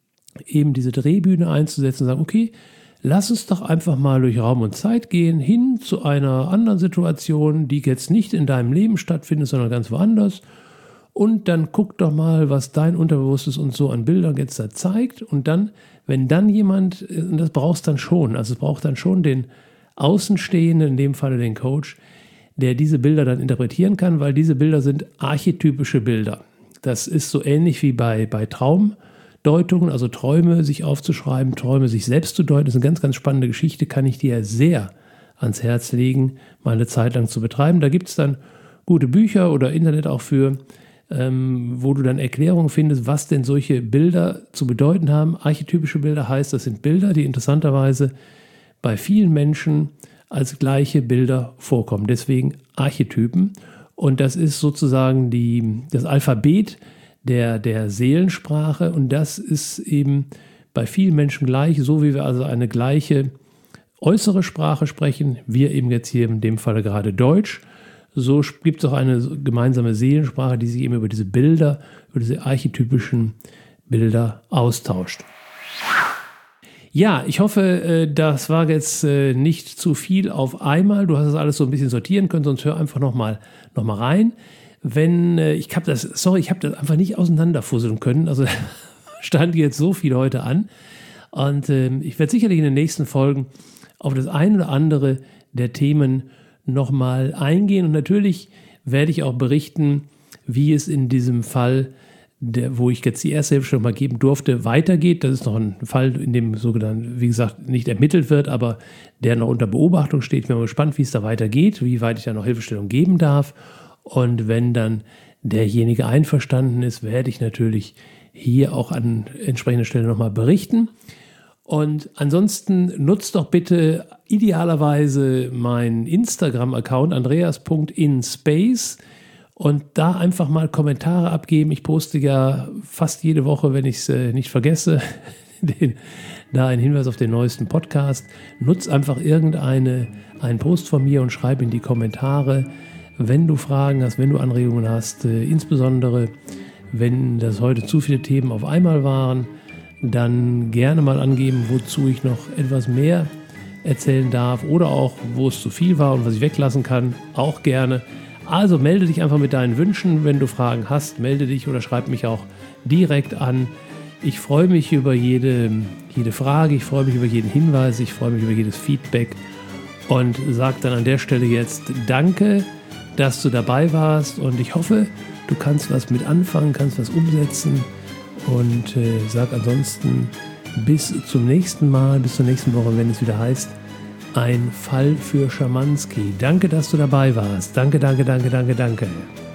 S1: eben diese Drehbühne einzusetzen und sagen, okay, lass uns doch einfach mal durch Raum und Zeit gehen, hin zu einer anderen Situation, die jetzt nicht in deinem Leben stattfindet, sondern ganz woanders. Und dann guck doch mal, was dein Unterbewusstes uns so an Bildern jetzt da zeigt. Und dann, wenn dann jemand, und das brauchst dann schon, also es braucht dann schon den Außenstehenden, in dem Falle den Coach, der diese Bilder dann interpretieren kann, weil diese Bilder sind archetypische Bilder. Das ist so ähnlich wie bei, bei Traumdeutungen, also Träume sich aufzuschreiben, Träume sich selbst zu deuten. Das ist eine ganz, ganz spannende Geschichte, kann ich dir sehr ans Herz legen, mal eine Zeit lang zu betreiben. Da gibt es dann gute Bücher oder Internet auch für, ähm, wo du dann Erklärungen findest, was denn solche Bilder zu bedeuten haben. Archetypische Bilder heißt, das sind Bilder, die interessanterweise bei vielen Menschen als gleiche Bilder vorkommen. Deswegen Archetypen. Und das ist sozusagen die, das Alphabet der, der Seelensprache. Und das ist eben bei vielen Menschen gleich, so wie wir also eine gleiche äußere Sprache sprechen, wir eben jetzt hier in dem Falle gerade Deutsch, so gibt es auch eine gemeinsame Seelensprache, die sich eben über diese Bilder, über diese archetypischen Bilder austauscht. Ja, ich hoffe, das war jetzt nicht zu viel auf einmal. Du hast das alles so ein bisschen sortieren können, sonst hör einfach nochmal noch mal rein. Wenn, ich habe das, sorry, ich habe das einfach nicht auseinanderfusseln können. Also stand jetzt so viel heute an. Und ich werde sicherlich in den nächsten Folgen auf das eine oder andere der Themen nochmal eingehen. Und natürlich werde ich auch berichten, wie es in diesem Fall, der, wo ich jetzt die erste Hilfe schon mal geben durfte, weitergeht. Das ist noch ein Fall, in dem sogenannten, wie gesagt, nicht ermittelt wird, aber der noch unter Beobachtung steht. Ich bin mal gespannt, wie es da weitergeht, wie weit ich da noch Hilfestellung geben darf. Und wenn dann derjenige einverstanden ist, werde ich natürlich hier auch an entsprechender Stelle nochmal berichten. Und ansonsten nutzt doch bitte idealerweise meinen Instagram-Account andreas punkt inspace und da einfach mal Kommentare abgeben. Ich poste ja fast jede Woche, wenn ich es äh, nicht vergesse, den, da einen Hinweis auf den neuesten Podcast. Nutz einfach irgendeine einen Post von mir und schreib in die Kommentare, wenn du Fragen hast, wenn du Anregungen hast, äh, insbesondere wenn das heute zu viele Themen auf einmal waren, dann gerne mal angeben, wozu ich noch etwas mehr erzählen darf oder auch, wo es zu viel war und was ich weglassen kann, auch gerne. Also melde dich einfach mit deinen Wünschen, wenn du Fragen hast, melde dich oder schreib mich auch direkt an. Ich freue mich über jede, jede Frage, ich freue mich über jeden Hinweis, ich freue mich über jedes Feedback und sage dann an der Stelle jetzt Danke, dass du dabei warst und ich hoffe, du kannst was mit anfangen, kannst was umsetzen und äh, sag ansonsten bis zum nächsten Mal, bis zur nächsten Woche, wenn es wieder heißt, ein Fall für Schamanski. Danke, dass du dabei warst. Danke, danke, danke, danke, danke.